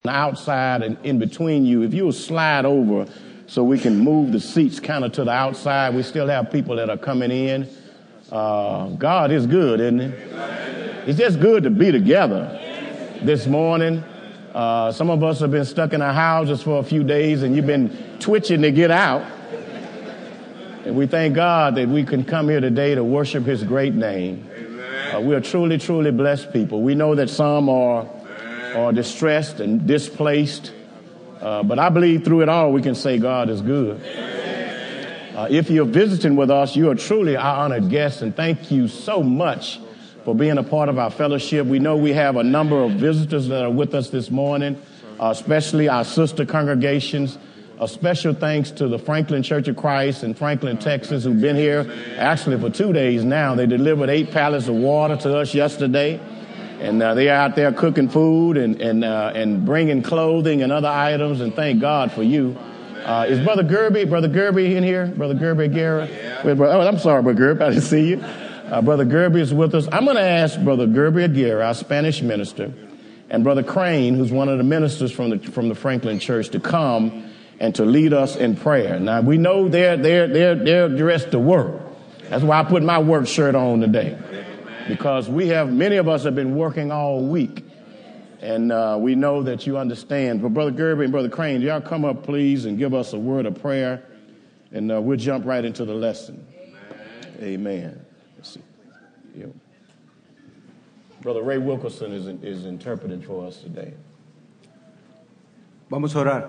outside and in between you, if you'll slide over so we can move the seats kind of to the outside. We still have people that are coming in. God is good, isn't he? It's just good to be together this morning. Some of us have been stuck in our houses for a few days and you've been twitching to get out. And we thank God that we can come here today to worship his great name. We are truly, truly blessed people. We know that some are distressed and displaced. But I believe through it all, we can say God is good. If you're visiting with us, you are truly our honored guest. And thank you so much for being a part of our fellowship. We know we have a number of visitors that are with us this morning, especially our sister congregations. A special thanks to the Franklin Church of Christ in Franklin, Texas, who've been here actually for 2 days now. They delivered 8 pallets of water to us yesterday. And they're out there cooking food and bringing clothing and other items. And thank God for you. Is Brother Gerby in here? Brother Gerby Aguirre? Oh, I'm sorry, Brother Gerby. I didn't see you. Brother Gerby is with us. I'm going to ask Brother Gerby Aguirre, our Spanish minister, and Brother Crane, who's one of the ministers from the Franklin Church, to come and to lead us in prayer. Now, we know they're dressed to work. That's why I put my work shirt on today. Because many of us have been working all week, and we know that you understand. But Brother Gerby and Brother Crane, y'all come up, please, and give us a word of prayer, and we'll jump right into the lesson. Amen. Let's see. Yeah. Brother Ray Wilkerson is interpreting for us today. Vamos a orar.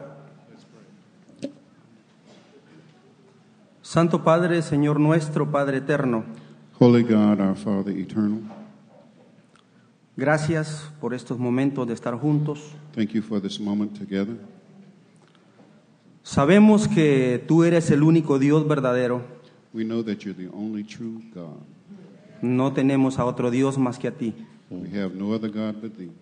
Santo Padre, Señor nuestro, Padre eterno. Holy God, our Father eternal. Gracias por estos momentos de estar juntos. Thank you for this moment together. Sabemos que tú eres el único Dios verdadero. We know that you're the only true God. No tenemos a otro Dios más que a ti. We have no other God but thee.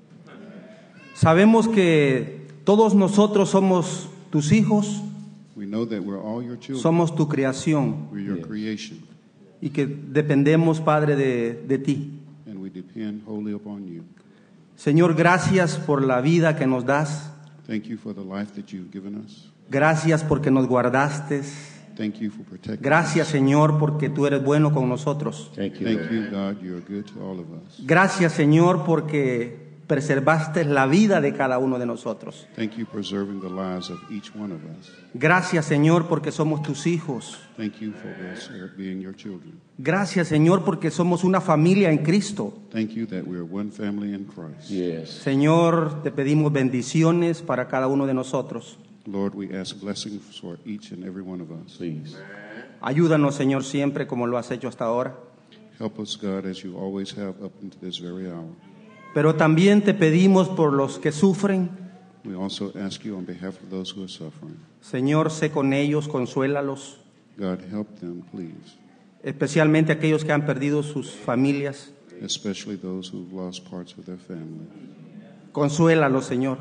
Sabemos que todos nosotros somos tus hijos. We know that we're all your children. Somos tu creación. We're your creation. Y que dependemos, Padre, de ti. And we depend wholly upon you. Señor, gracias por la vida que nos das. Thank you for the life that you've given us. Gracias porque nos guardaste. Thank you for protecting Gracias, us. Señor, porque tú eres bueno con nosotros. Thank you, God. You're good to all of us. Gracias, Señor, porque preservaste la vida de cada uno de nosotros. Thank you for preserving the lives of each one of us. Gracias, Señor, porque somos tus hijos. Thank you for us being your children. Gracias, Señor, porque somos una familia en Cristo. Thank you that we are one family in Christ. Yes. Señor, te pedimos bendiciones para cada uno de nosotros. Lord, we ask blessings for each and every one of us. Please. Ayúdanos, Señor, siempre como lo has hecho hasta ahora. Help us, God, as you always have up until this very hour. Pero también te pedimos por los que sufren. We also ask you on behalf of those who are suffering. Señor, sé con ellos, consuélalos. God, help them, please. Especialmente aquellos que han perdido sus familias. Especially those who've lost parts of their family. Consuélalos, Señor.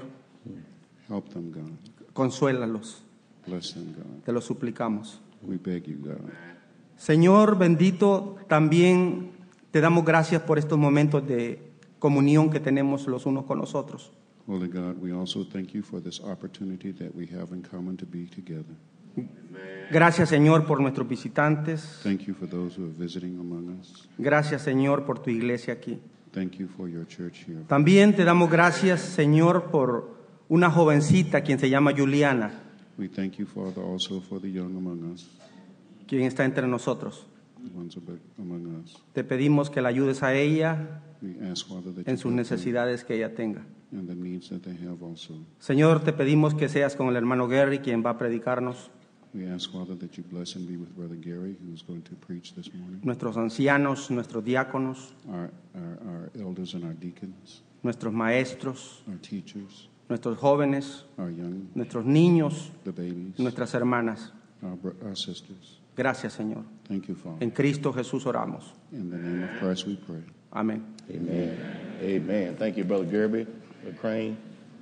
Help them, God. Consuélalos. Bless them, God. Te lo suplicamos. We beg you, God. Señor bendito, también te damos gracias por estos momentos de comunión que tenemos los unos con los otros. Holy God, we also thank you for this opportunity that we have in common to be together. Gracias, Señor, por nuestros visitantes. Thank you for those who are visiting among us. Gracias, Señor, por tu iglesia aquí. Thank you for your church here. También te damos gracias, Señor, por una jovencita quien se llama Juliana, We thank you, Father, also for the young among us, quien está entre nosotros. the ones among us. Te pedimos que la ayudes a ella We ask, Father, that en you sus bless them necesidades que ella tenga. and the needs that they have also. Señor, te pedimos que seas con el hermano Gary, quien va a predicarnos, We ask, Father, that you bless and be with Brother Gary, who's going to preach this morning, nuestros ancianos, nuestros diáconos, our elders and our deacons, nuestros maestros, our teachers, nuestros jóvenes, our young, nuestros niños, the babies, nuestras hermanas. our sisters. Gracias, Señor. Thank you, Father. En Cristo Jesús oramos. In the name of Christ we pray. Amén. Amen. Amen. Thank you, Brother Gerby, Brother Crane.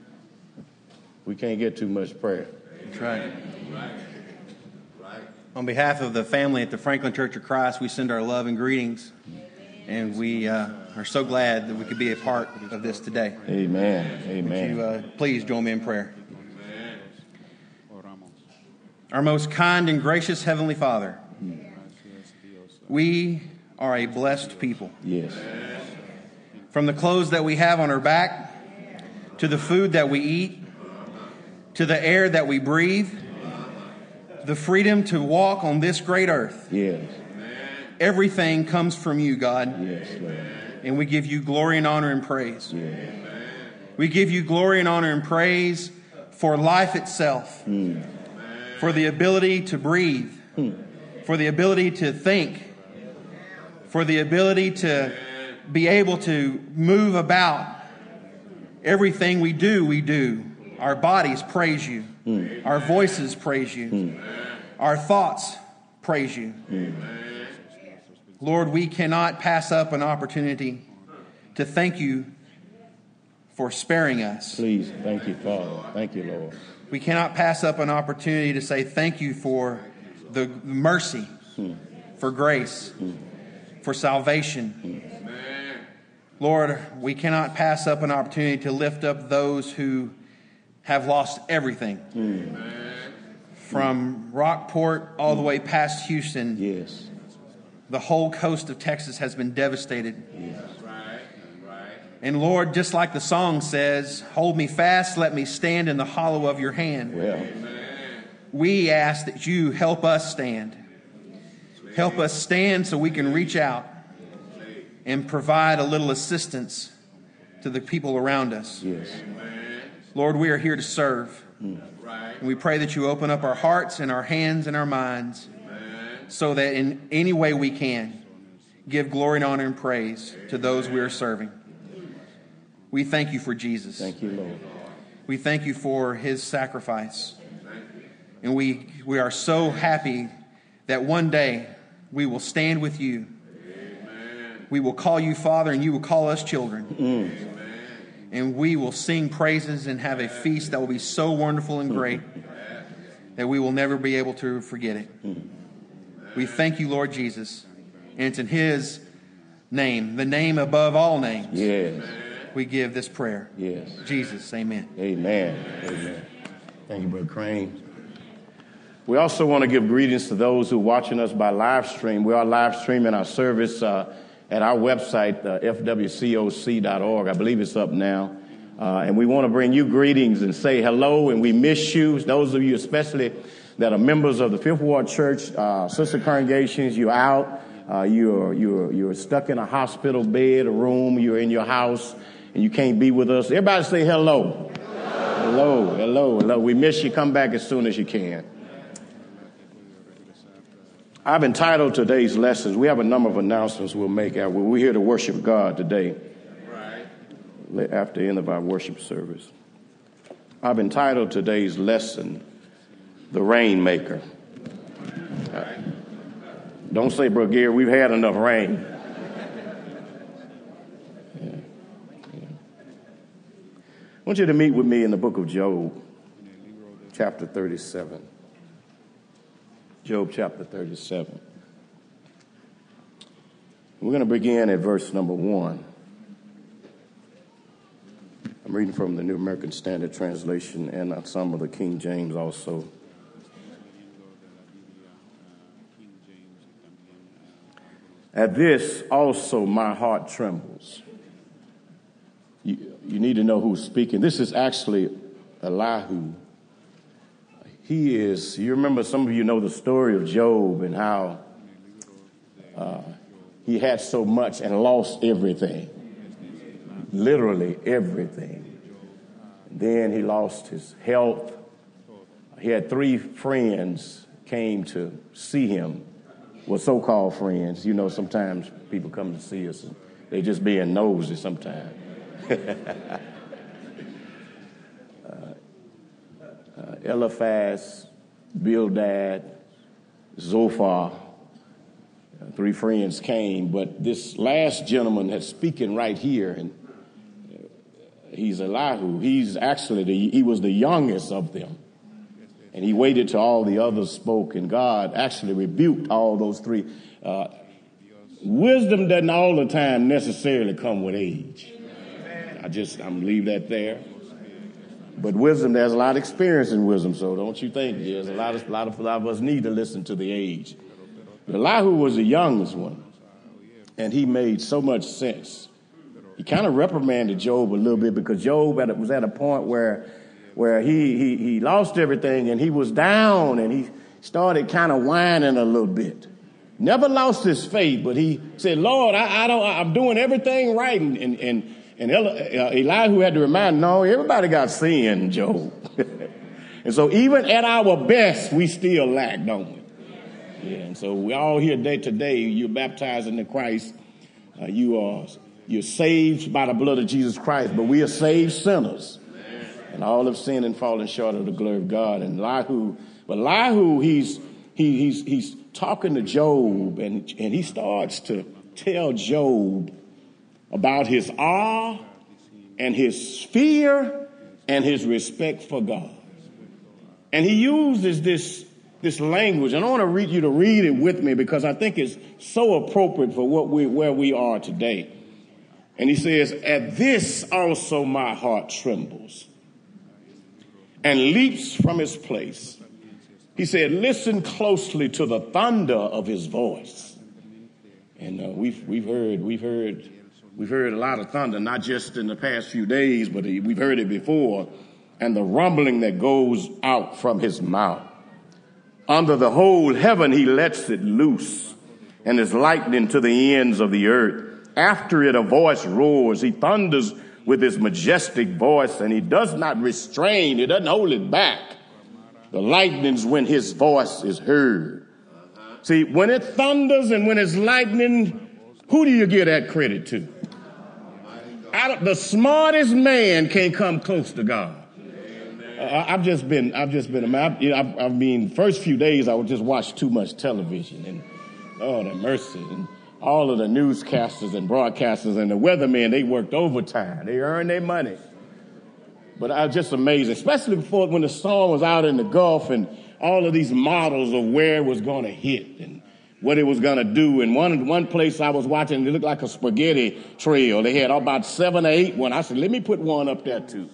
We can't get too much prayer. That's right. On behalf of the family at the Franklin Church of Christ, we send our love and greetings. And we are so glad that we could be a part of this today. Amen. Amen. Would you please join me in prayer? Our most kind and gracious Heavenly Father, we are a blessed people. Yes. From the clothes that we have on our back, to the food that we eat, to the air that we breathe, the freedom to walk on this great earth. Yes. Everything comes from you, God. Yes, Lord. And we give you glory and honor and praise. Yes. We give you glory and honor and praise for life itself, for the ability to breathe, for the ability to think, for the ability to be able to move about. Everything we do. Our bodies praise you. Our voices praise you. Our thoughts praise you. Lord, we cannot pass up an opportunity to thank you for sparing us. Please, thank you, Father. Thank you, Lord. We cannot pass up an opportunity to say thank you for the mercy, for grace, for salvation. Lord, we cannot pass up an opportunity to lift up those who have lost everything. From Rockport all the way past Houston. Yes. The whole coast of Texas has been devastated. Yes. And Lord, just like the song says, hold me fast, let me stand in the hollow of your hand. Well. We ask that you help us stand. Help us stand so we can reach out and provide a little assistance to the people around us. Yes. Lord, we are here to serve. And we pray that you open up our hearts and our hands and our minds so that in any way we can give glory and honor and praise to those we are serving. We thank you for Jesus. Thank you, Lord. We thank you for his sacrifice. And we are so happy that one day we will stand with you. We will call you Father and you will call us children. And we will sing praises and have a feast that will be so wonderful and great that we will never be able to forget it. We thank you, Lord Jesus. And it's in his name, the name above all names. Yes. We give this prayer. Yes. Jesus, amen. Amen. Amen. Thank you, Brother Crane. We also want to give greetings to those who are watching us by live stream. We are live streaming our service at our website, fwcoc.org. I believe it's up now. And we want to bring you greetings and say hello, and we miss you. Those of you especially that are members of the Fifth Ward Church, sister congregations, you're out, you're stuck in a hospital bed, a room, you're in your house, and you can't be with us. Everybody say hello. Hello, hello, hello. We miss you. Come back as soon as you can. I've entitled today's lessons. We have a number of announcements we'll make. We're here to worship God today, after the end of our worship service. I've entitled today's lesson, The Rainmaker. Don't say, Brother Gary, we've had enough rain. I want you to meet with me in the book of Job, chapter 37. Job chapter 37. We're going to begin at verse number 1. I'm reading from the New American Standard Translation and some of the King James also. At this also my heart trembles. You need to know who's speaking. This is actually Elihu. You remember, some of you know the story of Job and how he had so much and lost everything. Literally everything. Then he lost his health. He had 3 friends came to see him. Well, so-called friends. You know, sometimes people come to see us and they just being nosy sometimes. Eliphaz, Bildad, Zophar, 3 friends came, but this last gentleman that's speaking right here, and he's Elihu. He's actually he was the youngest of them, and he waited till all the others spoke, and God actually rebuked all those 3. wisdom doesn't all the time necessarily come with age. I'm going to leave that there. But wisdom, there's a lot of experience in wisdom, so don't you think there's a lot of us need to listen to the age. But Elihu was the youngest one, and he made so much sense. He kind of reprimanded Job a little bit because Job was at a point where he lost everything and he was down and he started kind of whining a little bit. Never lost his faith, but he said, Lord, I'm doing everything right. And Elihu had to remind him, no, everybody got sin, Job. And so even at our best, we still lack, don't we? Yeah, and so we all here today, you're baptized into Christ. You're saved by the blood of Jesus Christ, but we are saved sinners. And all have sinned and fallen short of the glory of God. And Elihu, he's talking to Job, and he starts to tell Job about his awe and his fear and his respect for God. And he uses this language, and I want to read you to read it with me because I think it's so appropriate for where we are today. And he says, at this also my heart trembles and leaps from its place. He said, listen closely to the thunder of his voice. And we've heard a lot of thunder, not just in the past few days, but we've heard it before. And the rumbling that goes out from his mouth. Under the whole heaven he lets it loose, and is lightning to the ends of the earth. After it a voice roars. He thunders with his majestic voice, and he does not restrain. He doesn't hold it back. The lightning's when his voice is heard. See, when it thunders and when it's lightning, who do you give that credit to? The smartest man can't come close to God. I've just been. I mean, first few days I would just watch too much television, and Lord have mercy. And all of the newscasters and broadcasters and the weathermen, they worked overtime. They earned their money. But I was just amazing, especially before when the storm was out in the Gulf and all of these models of where it was going to hit and what it was going to do. And one place I was watching, it looked like a spaghetti trail. They had about 7 or 8 one. I said, let me put one up there too.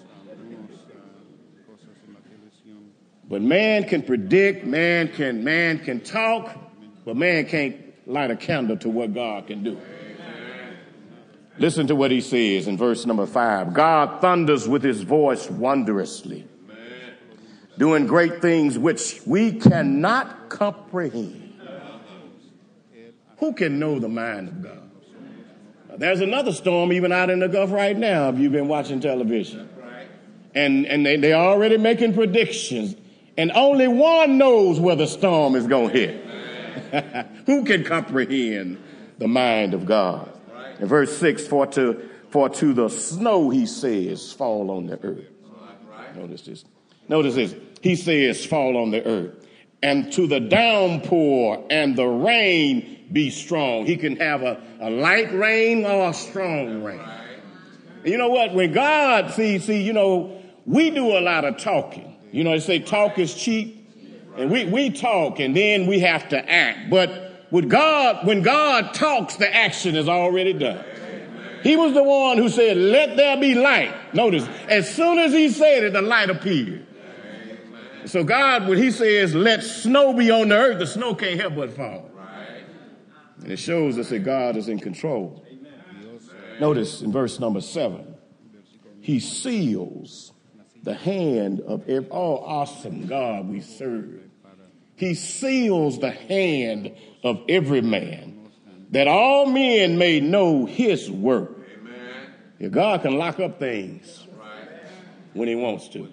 But man can predict, man can talk, but man can't light a candle to what God can do. Amen. Listen to what he says in verse number 5. God thunders with his voice wondrously, amen, doing great things which we cannot comprehend. Who can know the mind of God? There's another storm even out in the Gulf right now if you've been watching television. And they're already making predictions. And only one knows where the storm is going to hit. Who can comprehend the mind of God? Right. In verse 6, for to the snow, he says, fall on the earth. Right. Notice this. He says, fall on the earth. And to the downpour and the rain be strong. He can have a light rain or a strong rain. Right. You know what? When God, we do a lot of talking. You know, they say talk is cheap. And we talk and then we have to act. But with God, when God talks, the action is already done. He was the one who said, let there be light. Notice, as soon as he said it, the light appeared. So God, when he says, let snow be on the earth, the snow can't help but fall. And it shows us that God is in control. Notice in verse number 7, he seals the hand of every, awesome God we serve. He seals the hand of every man, that all men may know his work. Amen. Yeah, God can lock up things when he wants to.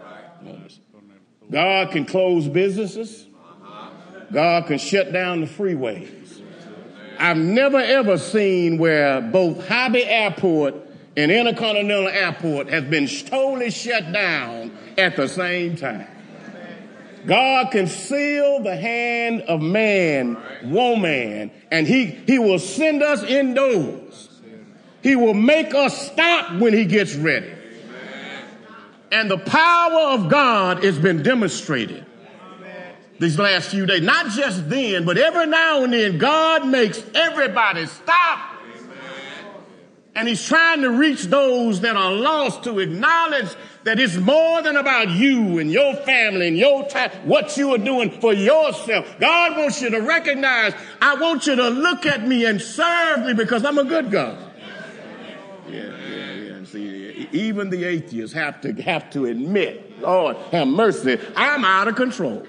God can close businesses. God can shut down the freeways. I've never ever seen where both Hobby Airport and Intercontinental Airport has been totally shut down at the same time. God can seal the hand of man, woman, and he will send us indoors. He will make us stop when he gets ready. And the power of God has been demonstrated these last few days. Not just then, but every now and then, God makes everybody stop. And he's trying to reach those that are lost to acknowledge that it's more than about you and your family and your time, what you are doing for yourself. God wants you to recognize, I want you to look at me and serve me because I'm a good God. Yeah. See, even the atheists have to admit, Lord, have mercy, I'm out of control.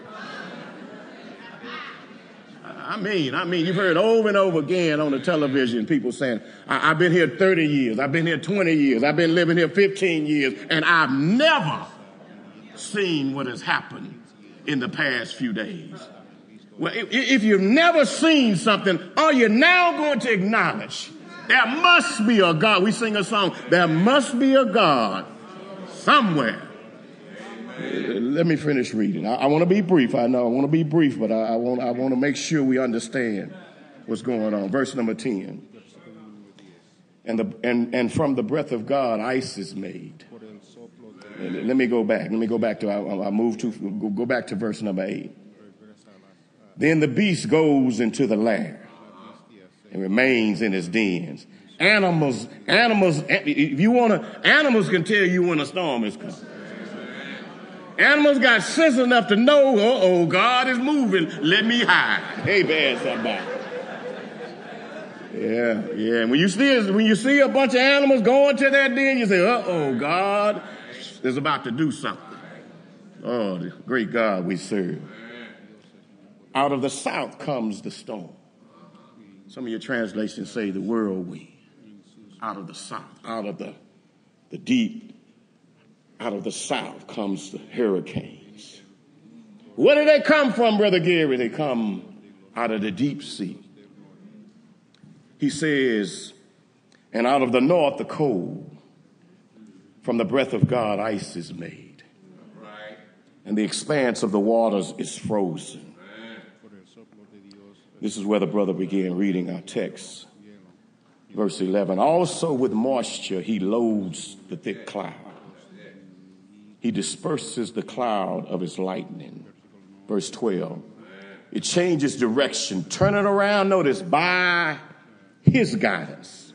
I mean, you've heard over and over again on the television people saying, I've been here 30 years, I've been here 20 years, I've been living here 15 years, and I've never seen what has happened in the past few days. Well, if you've never seen something, are you now going to acknowledge there must be a God? We sing a song, there must be a God somewhere. Let me finish reading. I want to be brief. I know I want to be brief, but I want to make sure we understand what's going on. Verse number 10. And from the breath of God, ice is made. Let me go back. Go back to verse number 8. Then the beast goes into the lair and remains in his dens. Animals, if you want to, animals can tell you when a storm is coming. Animals got sense enough to know, God is moving. Let me hide. Amen, somebody. Yeah. When you see a bunch of animals going to their den, you say, God is about to do something. Oh, the great God we serve. Out of the south comes the storm. Some of your translations say the whirlwind. Out of the south, out of the deep. Out of the south comes the hurricanes. Where do they come from, Brother Gary? They come out of the deep sea. He says, and out of the north, the cold. From the breath of God, ice is made. Right. And the expanse of the waters is frozen. This is where the brother began reading our text. Verse 11, also with moisture, he loads the thick cloud. He disperses the cloud of his lightning. Verse 12. It changes direction. Turn it around, notice, by his guidance.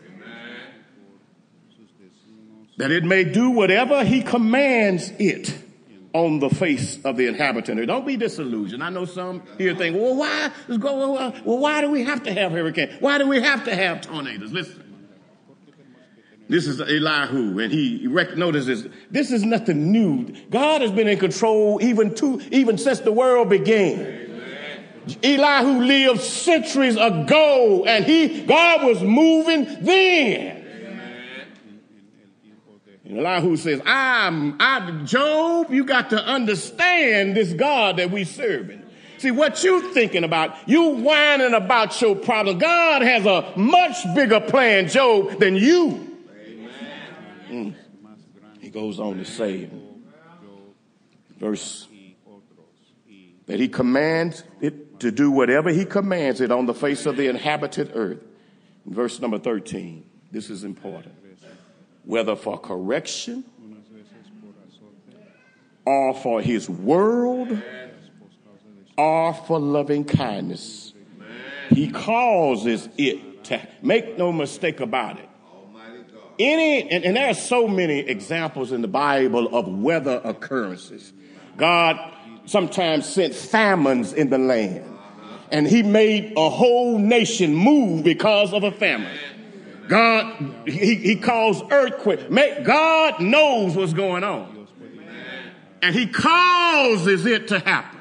That it may do whatever he commands it on the face of the inhabitant. Don't be disillusioned. I know some here think, why do we have to have hurricanes? Why do we have to have tornadoes? Listen. This is Elihu, and he notices this is nothing new. God has been in control even since the world began. Amen. Elihu lived centuries ago, and God was moving then. Amen. And Elihu says, Job, you got to understand this God that we serving. See, what you thinking about, you whining about your problem. God has a much bigger plan, Job, than you. He goes on to say, verse, that he commands it to do whatever he commands it on the face of the inhabited earth. In verse number 13, this is important. Whether for correction or for his word or for loving kindness, he causes it to, make no mistake about it. And there are so many examples in the Bible of weather occurrences. God sometimes sent famines in the land, and he made a whole nation move because of a famine. God, he caused earthquakes. God knows what's going on, and he causes it to happen.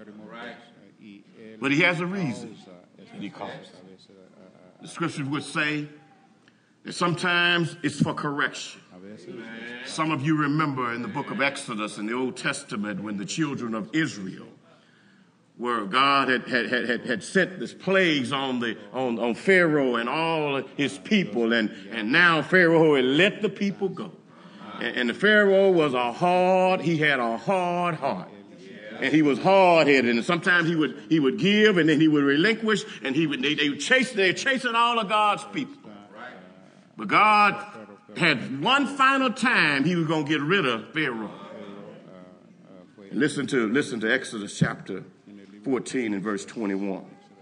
But he has a reason that he causes it. The scriptures would say that sometimes it's for correction. Some of you remember in the book of Exodus in the Old Testament when the children of Israel where God had sent this plagues on Pharaoh and all his people, and now Pharaoh had let the people go. And the Pharaoh was he had a hard heart. And he was hard-headed, and sometimes he would give, and then he would relinquish, and they would chasing all of God's people. But God had one final time he was going to get rid of Pharaoh. And listen to Exodus chapter 14 and verse 21.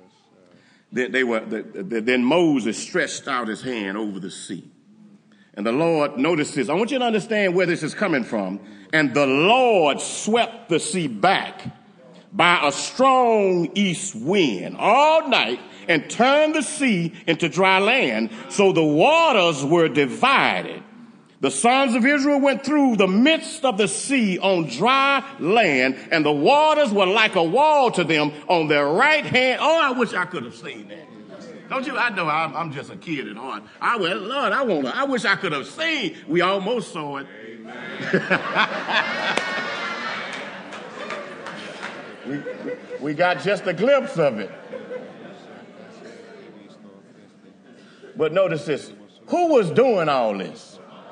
Then Moses stretched out his hand over the sea. And the Lord, notice this, I want you to understand where this is coming from. And the Lord swept the sea back by a strong east wind all night and turned the sea into dry land. So the waters were divided. The sons of Israel went through the midst of the sea on dry land, and the waters were like a wall to them on their right hand. Oh, I wish I could have seen that. Don't you? I know I'm just a kid at heart. I wish I could have seen. We almost saw it. we got just a glimpse of it. But notice this. Who was doing all this?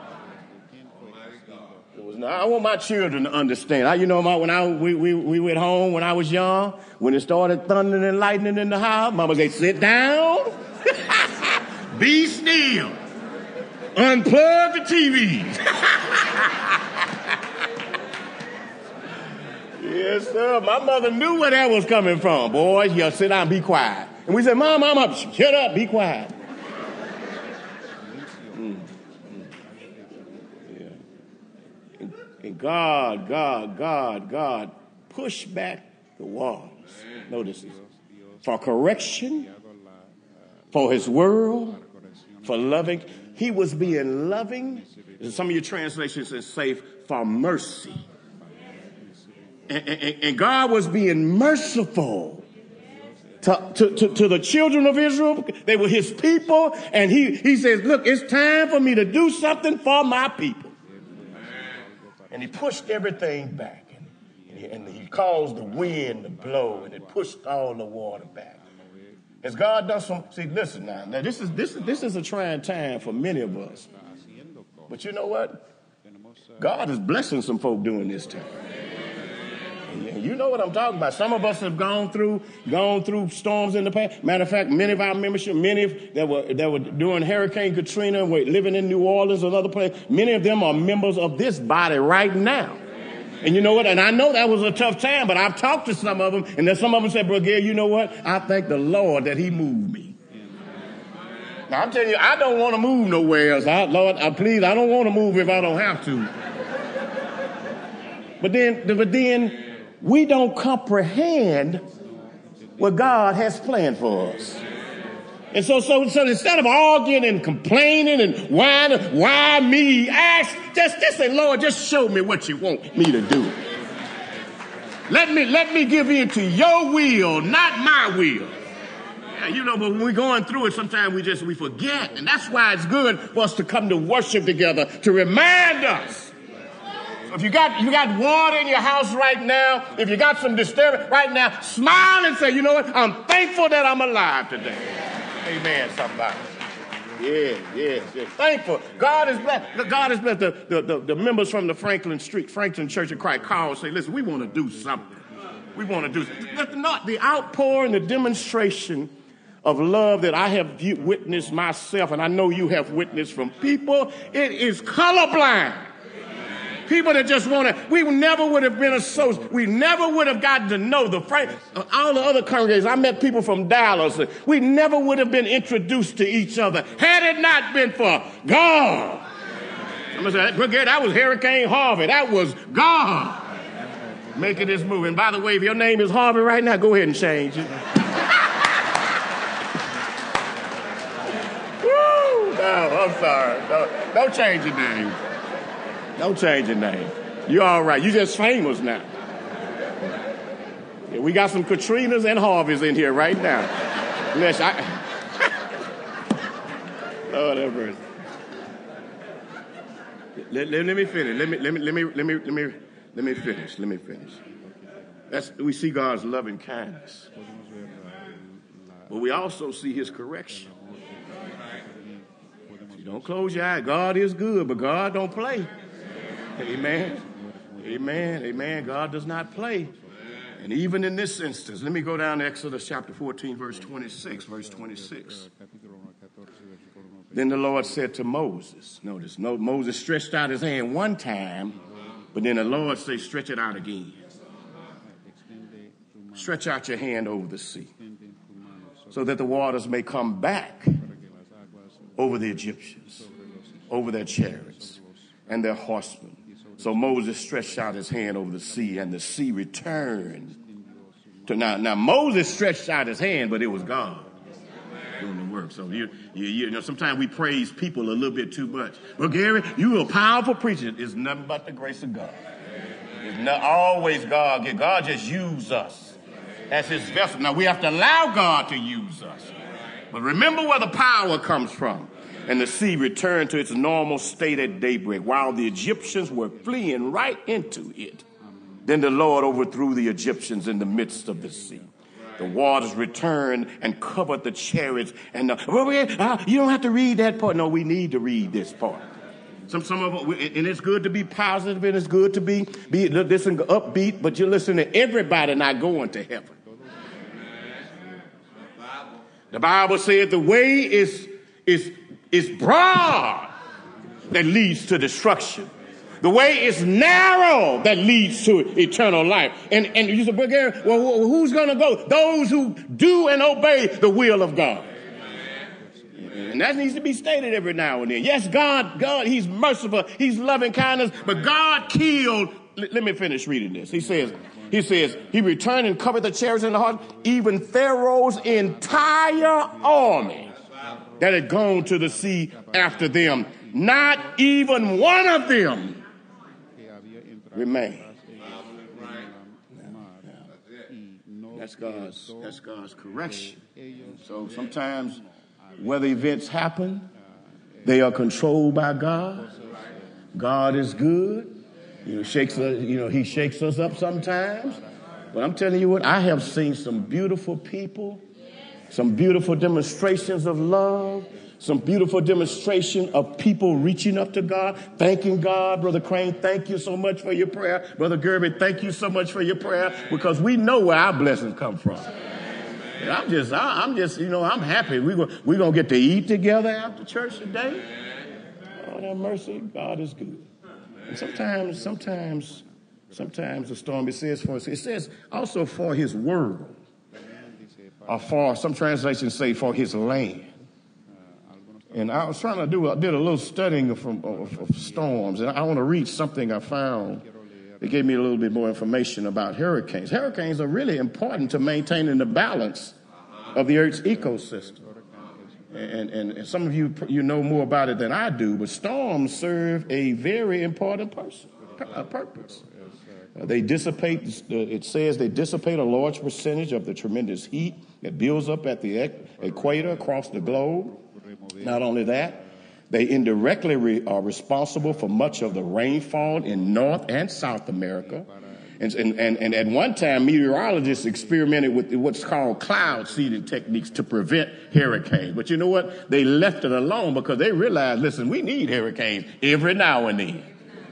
I want my children to understand. When we went home when I was young, when it started thundering and lightning in the house, Mama said, "Sit down, be still, unplug the TV." Yes, sir. My mother knew where that was coming from. Boys, you sit down, be quiet. And we said, "Mom, shut up, be quiet." And God pushed back the walls. Notice this. For correction, for his world, for loving. He was being loving. Some of your translations say for mercy. And God was being merciful to the children of Israel. They were his people. And he says, look, it's time for me to do something for my people. And he pushed everything back, and he caused the wind to blow, and it pushed all the water back. Has God done some? See, listen now. Now this is a trying time for many of us. But you know what? God is blessing some folk during this time. And you know what I'm talking about. Some of us have gone through storms in the past. Matter of fact, many of our membership, many that were during Hurricane Katrina, were living in New Orleans or other places. Many of them are members of this body right now. And you know what? And I know that was a tough time, but I've talked to some of them, and then some of them said, "Brother Gail, you know what? I thank the Lord that he moved me." Now I'm telling you, I don't want to move nowhere else. Lord, please, I don't want to move if I don't have to. But then we don't comprehend what God has planned for us. And so instead of arguing and complaining and whining, why me, just say, "Lord, just show me what you want me to do. Let me give in to your will, not my will." Yeah, but when we're going through it, sometimes we forget. And that's why it's good for us to come to worship together, to remind us. If you got water in your house right now, if you got some disturbance right now, smile and say, "You know what? I'm thankful that I'm alive today." Amen, somebody. Yes. Thankful. God is blessed. God is blessed. The members from the Franklin Church of Christ call and say, "Listen, we want to do something. We want to do something." Not the outpouring, the demonstration of love that I have witnessed myself, and I know you have witnessed from people. It is colorblind. People that just want to, we never would have been associated. We never would have gotten to know all the other congregations. I met people from Dallas. We never would have been introduced to each other had it not been for God. I'm going to say, that was Hurricane Harvey. That was God making this move. And by the way, if your name is Harvey right now, go ahead and change it. Woo! No, I'm sorry. Don't change your name. Don't change your name. You're all right. You're just famous now. Yeah, we got some Katrinas and Harveys in here right now. Lord have mercy. Let me finish. Let me finish. We see God's loving kindness, but we also see his correction. Don't close your eyes. God is good, but God don't play. Amen. God does not play. And even in this instance, let me go down to Exodus chapter 14, verse 26. Then the Lord said to Moses, notice, Moses stretched out his hand one time, but then the Lord said, "Stretch it out again." Stretch out your hand over the sea so that the waters may come back over the Egyptians, over their chariots and their horsemen. So Moses stretched out his hand over the sea, and the sea returned to now Moses stretched out his hand, but it was God doing the work. So you know, sometimes we praise people a little bit too much. Well, Gary, you a powerful preacher. It's nothing but the grace of God. It's not always God. God just used us as his vessel. Now we have to allow God to use us. But remember where the power comes from. And the sea returned to its normal state at daybreak while the Egyptians were fleeing right into it. Then the Lord overthrew the Egyptians in the midst of the sea. The waters returned and covered the chariots. And you don't have to read that part. No, we need to read this part. Some of it, and it's good to be positive, and it's good to be listen upbeat, but you listen to everybody not going to heaven. The Bible said the way is broad that leads to destruction. The way is narrow that leads to eternal life. And you say, well, who's going to go? Those who do and obey the will of God. And that needs to be stated every now and then. Yes, God, he's merciful. He's loving kindness. But God killed. Let me finish reading this. He says, he returned and covered the chariots and the horse, even Pharaoh's entire army that had gone to the sea after them. Not even one of them remained. That's God's correction. So sometimes weather events happen. They are controlled by God. God is good. He shakes us up sometimes. But I'm telling you what, I have seen some beautiful people, some beautiful demonstrations of love, some beautiful demonstration of people reaching up to God, thanking God. Brother Crane, thank you so much for your prayer. Brother Gerby, thank you so much for your prayer, because we know where our blessings come from. And I'm just, I'm happy. We're going to get to eat together after church today. Oh, have mercy. God is good. And sometimes the storm, it says also for his world, or for, some translations say for his land. And I was did a little studying of storms, and I want to read something I found that gave me a little bit more information about hurricanes. Hurricanes are really important to maintaining the balance of the Earth's ecosystem. And some of you know more about it than I do, but storms serve a very important purpose. They dissipate, it says they dissipate a large percentage of the tremendous heat that builds up at the equator across the globe. Not only that, they indirectly are responsible for much of the rainfall in North and South America. And at one time, meteorologists experimented with what's called cloud seeding techniques to prevent hurricanes. But you know what? They left it alone because they realized, listen, we need hurricanes every now and then.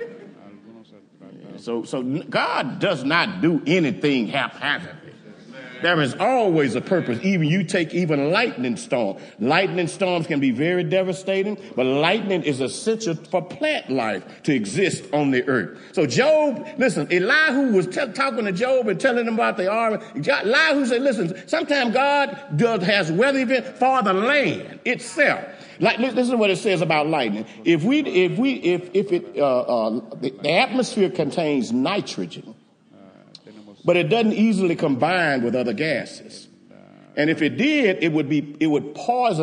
So God does not do anything haphazardly. There is always a purpose. Even lightning storms. Lightning storms can be very devastating, but lightning is essential for plant life to exist on the earth. So Job, listen, Elihu was talking to Job and telling him about the army. Elihu said, listen, sometimes God has weather event for the land itself. Like, this is what it says about lightning. The atmosphere contains nitrogen, but it doesn't easily combine with other gases. And if it did, it would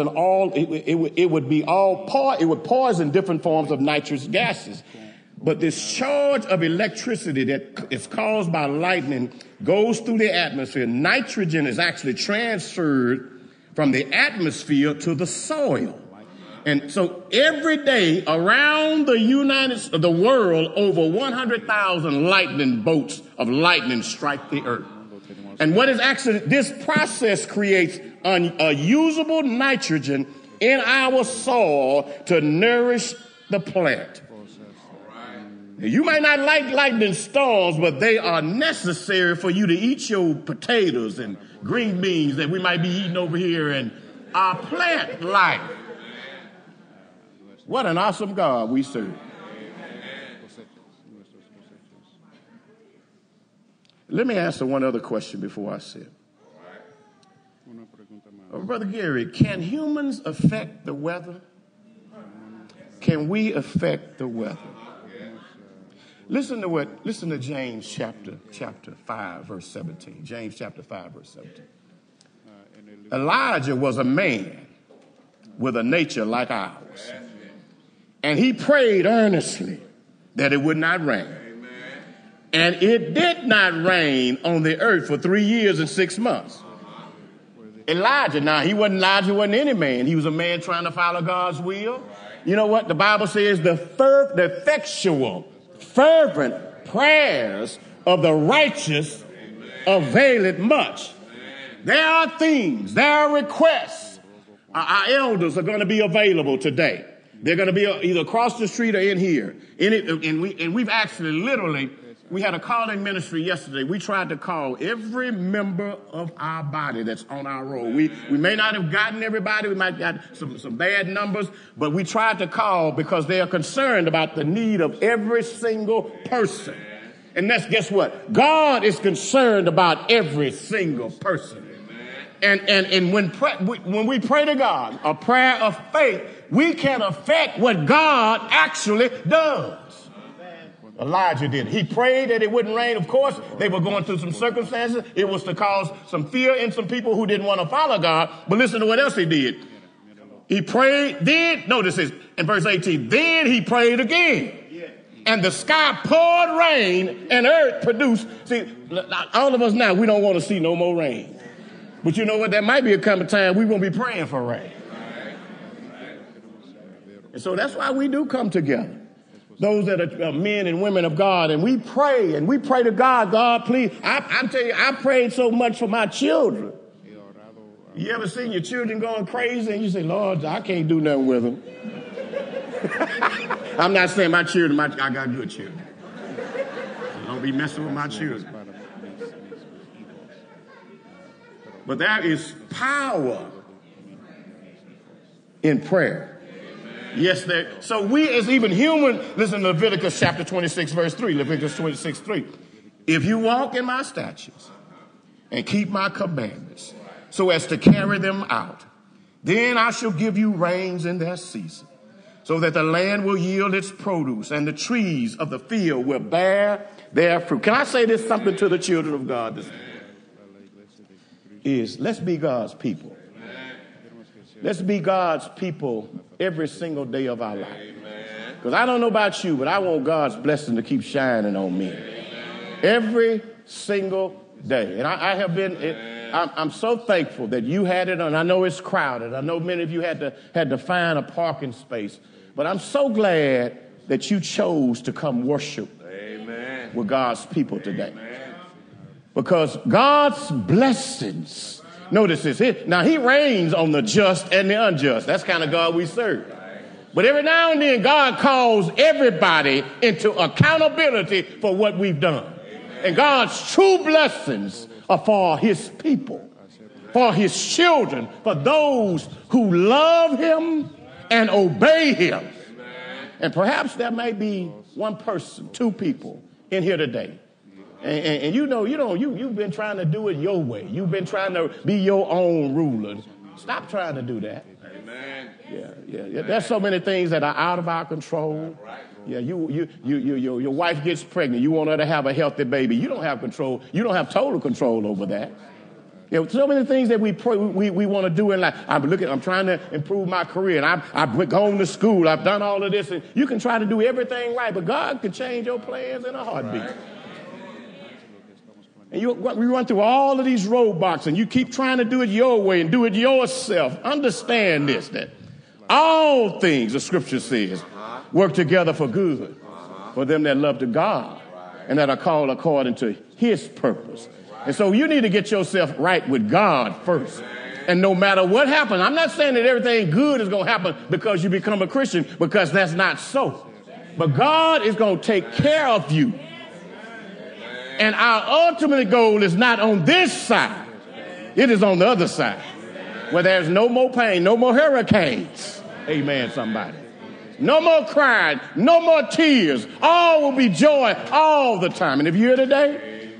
poison different forms of nitrous gases. But this charge of electricity that is caused by lightning goes through the atmosphere. Nitrogen is actually transferred from the atmosphere to the soil. And so every day around the world, over 100,000 lightning bolts of lightning strike the earth. And this process creates unusable nitrogen in our soil to nourish the plant. Now, you might not like lightning storms, but they are necessary for you to eat your potatoes and green beans that we might be eating over here in our plant life. What an awesome God we serve. Let me answer one other question before I sit. Brother Gary, can humans affect the weather? Can we affect the weather? Listen to James chapter 5, verse 17. James chapter 5, verse 17. Elijah was a man with a nature like ours. And he prayed earnestly that it would not rain. And it did not rain on the earth for 3 years and 6 months. Elijah, now Elijah wasn't any man. He was a man trying to follow God's will. You know what? The Bible says the effectual, fervent prayers of the righteous availeth much. There are things, there are requests. Our elders are going to be available today. They're going to be either across the street or in here. And we've actually literally, we had a calling ministry yesterday. We tried to call every member of our body that's on our roll. We may not have gotten everybody. We might have got some bad numbers, but we tried to call because they are concerned about the need of every single person. And guess what? God is concerned about every single person. And when we pray to God, a prayer of faith, we can affect what God actually does. Elijah did. He prayed that it wouldn't rain. Of course, they were going through some circumstances. It was to cause some fear in some people who didn't want to follow God. But listen to what else he did. He prayed, notice this, in verse 18, then he prayed again. And the sky poured rain and earth produced. See, all of us now, we don't want to see no more rain. But you know what? There might be a coming time we won't be praying for rain. And so that's why we do come together. Those that are men and women of God, and we pray to God, God, please. I tell you, I prayed so much for my children. You ever seen your children going crazy and you say, Lord, I can't do nothing with them. I'm not saying my children, I got good children. So don't be messing with my children. But there is power in prayer. Yes, there. So we as even human, listen to Leviticus chapter 26, verse 3. Leviticus 26, 3. If you walk in my statutes and keep my commandments so as to carry them out, then I shall give you rains in their season, so that the land will yield its produce and the trees of the field will bear their fruit. Can I say this something to the children of God this morning? Let's be God's people. Let's be God's people every single day of our life. Because I don't know about you, but I want God's blessing to keep shining on me. Every single day. And I have been, I'm so thankful that you had it on. I know it's crowded. I know many of you had to find a parking space. But I'm so glad that you chose to come worship with God's people today. Because God's blessings, notice this, now he reigns on the just and the unjust. That's kind of God we serve. But every now and then God calls everybody into accountability for what we've done. And God's true blessings are for his people, for his children, for those who love him and obey him. And perhaps there may be one person, two people in here today. And you've been trying to do it your way. You've been trying to be your own ruler. Stop trying to do that. Amen. Yeah. There's so many things that are out of our control. Yeah, your wife gets pregnant. You want her to have a healthy baby. You don't have control. You don't have total control over that. You know, so many things that we want to do in life. I'm trying to improve my career, and I've gone to school. I've done all of this, and you can try to do everything right, but God can change your plans in a heartbeat. And we run through all of these roadblocks, and you keep trying to do it your way and do it yourself. Understand this, that all things, the scripture says, work together for good for them that love to God and that are called according to his purpose. And so you need to get yourself right with God first. And no matter what happens, I'm not saying that everything good is going to happen because you become a Christian, because that's not so. But God is going to take care of you. And our ultimate goal is not on this side. It is on the other side, where there's no more pain, no more hurricanes. Amen, somebody. No more crying, no more tears. All will be joy all the time. And if you're here today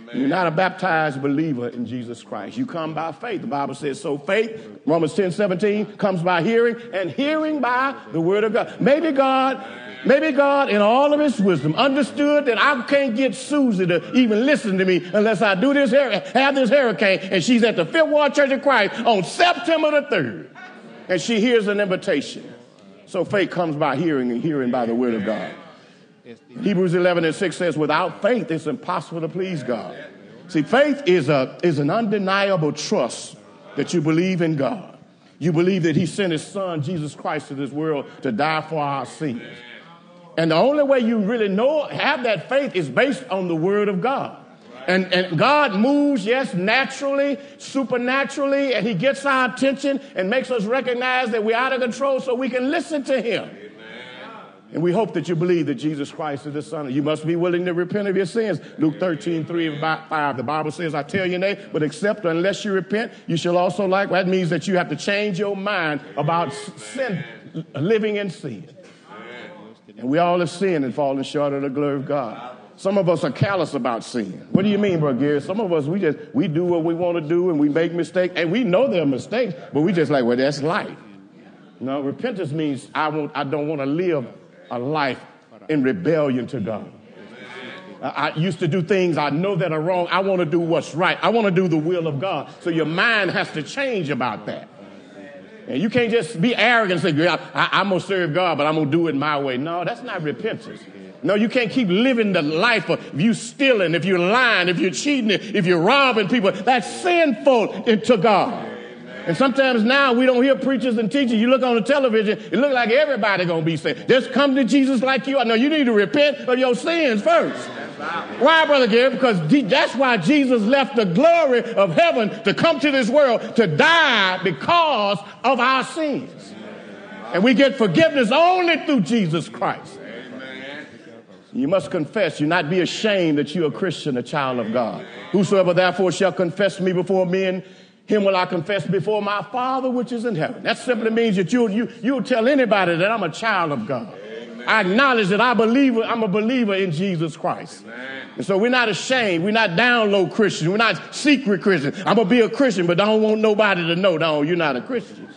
You're not a baptized believer in Jesus Christ. You come by faith. The Bible says, so faith, Romans 10:17, comes by hearing, and hearing by the word of God. Maybe God, in all of his wisdom, understood that I can't get Susie to even listen to me unless I do this, have this hurricane, and she's at the Fifth Ward Church of Christ on September the 3rd, and she hears an invitation. So faith comes by hearing, and hearing by the word of God. Hebrews 11:6 says, without faith, it's impossible to please God. See, faith is an undeniable trust that you believe in God. You believe that he sent his son, Jesus Christ, to this world to die for our sins. And the only way you really have that faith is based on the word of God. And God moves, yes, naturally, supernaturally, and he gets our attention and makes us recognize that we're out of control so we can listen to him. And we hope that you believe that Jesus Christ is the Son. You must be willing to repent of your sins. Luke 13:3-5. The Bible says, I tell you, nay, but except unless you repent, you shall also likewise. That means that you have to change your mind about sin, living in sin. And we all have sinned and fallen short of the glory of God. Some of us are callous about sin. What do you mean, Brother Gary? Some of us, we do what we want to do and we make mistakes. And we know they're mistakes, but we just like, well, that's life. No, repentance means I don't want to live a life in rebellion to God. I used to do things I know that are wrong. I want to do what's right. I want to do the will of God. So your mind has to change about that. And you can't just be arrogant and say, I'm going to serve God, but I'm going to do it my way. No, that's not repentance. No, you can't keep living the life of if you stealing, if you're lying, if you're cheating, if you're robbing people. That's sinful to God. And sometimes now we don't hear preachers and teachers. You look on the television, it looks like everybody going to be saved. Just come to Jesus like you are. No, you need to repent of your sins first. Why, Brother Gary? Because that's why Jesus left the glory of heaven to come to this world to die because of our sins. And we get forgiveness only through Jesus Christ. You must confess. You not be ashamed that you're a Christian, a child of God. Whosoever therefore shall confess me before men, him will I confess before my Father which is in heaven. That simply means that you'll tell anybody that I'm a child of God. Amen. I acknowledge that I'm a believer in Jesus Christ. Amen. And so we're not ashamed. We're not down low Christians. We're not secret Christians. I'm going to be a Christian, but I don't want nobody to know. No, you're not a Christian.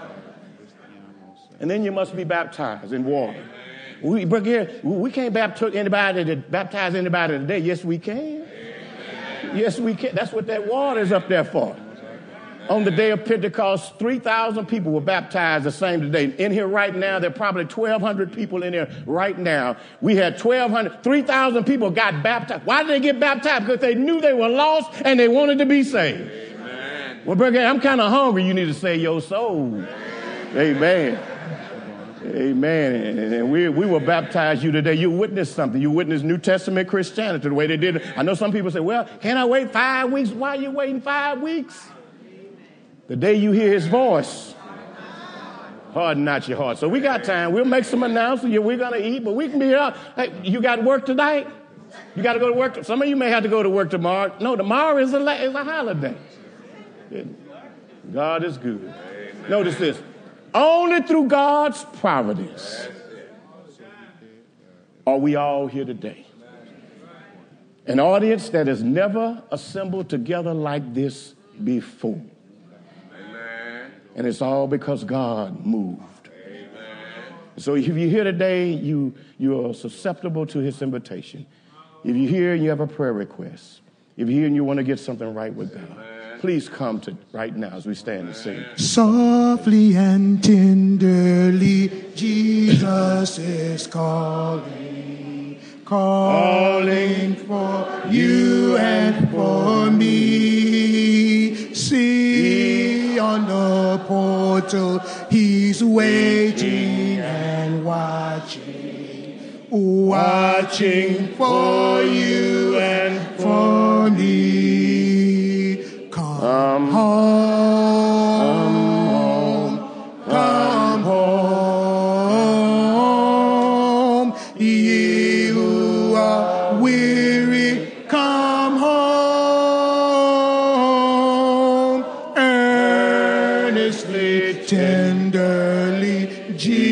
And then you must be baptized in water. We can't baptize anybody today. Yes, we can. Yes, we can. That's what that water is up there for. On the day of Pentecost, 3,000 people were baptized the same day. In here right now, there are probably 1,200 people in here right now. We had 3,000 people got baptized. Why did they get baptized? Because they knew they were lost and they wanted to be saved. Amen. Well, brother, I'm kind of hungry. You need to save your soul. Amen. Amen. And we will baptize you today. You witnessed something. You witnessed New Testament Christianity the way they did it. I know some people say, well, can I wait 5 weeks? Why are you waiting 5 weeks? The day you hear his voice, harden not your heart. So we got time. We'll make some announcements. We're going to eat, but we can be out. Hey, you got work tonight? You got to go to work. Some of you may have to go to work tomorrow. No, tomorrow is a holiday. God is good. Notice this. Only through God's providence are we all here today. An audience that has never assembled together like this before. And it's all because God moved. Amen. So if you're here today, you are susceptible to his invitation. If you're here and you have a prayer request, if you're here and you want to get something right with God, please come to right now as we stand and sing. Softly and tenderly, Jesus is calling, calling for you and for me. See on the portal, he's waiting and watching, watching for you and for me. Come home, come home, ye who are weary, come home, earnestly, tenderly, Jesus.